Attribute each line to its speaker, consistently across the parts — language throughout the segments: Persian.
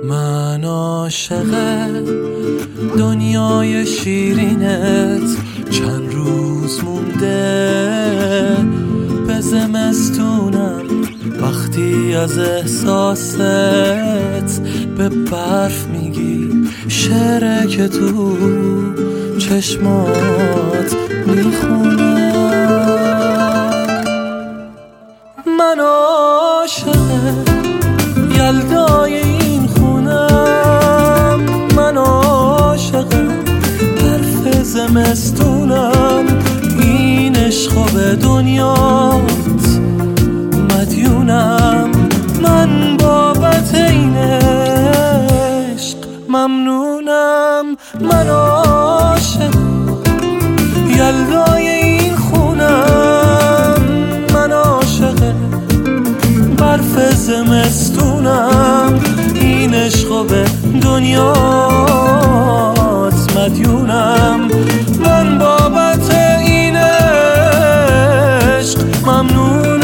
Speaker 1: من عاشق دنیای شیرینت، چند روز مونده به زمستونم. وقتی از احساست به برف میگی شعره که تو چشمات میخونه. من عاشق یلدای این خونم، من عاشق برف زمستونم. این عشق به دنیات مدیونم، من بابت این عشق ممنونم. من عاشق یلدای این خونم، من عاشق برف زمستونم. این عشق به دنیات مدیونم، من بابت این عشق ممنونم.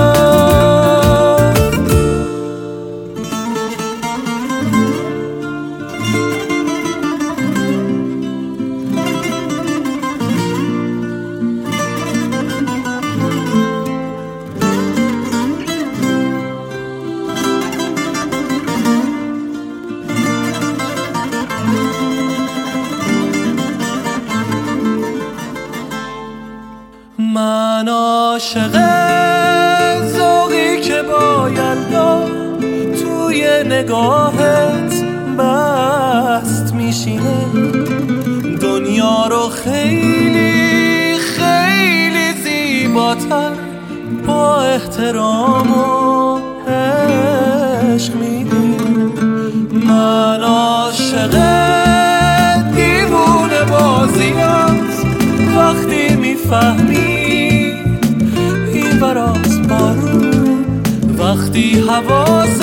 Speaker 1: من عاشق ذوقی که با یلدا توی نگاهت بست میشینه. دنیا رو خیلی خیلی زیباتر با احترام و عشق میبینی. من عاشق دیوونه بازیات، وقتی میفهمی این براز بارون، وقتی حواس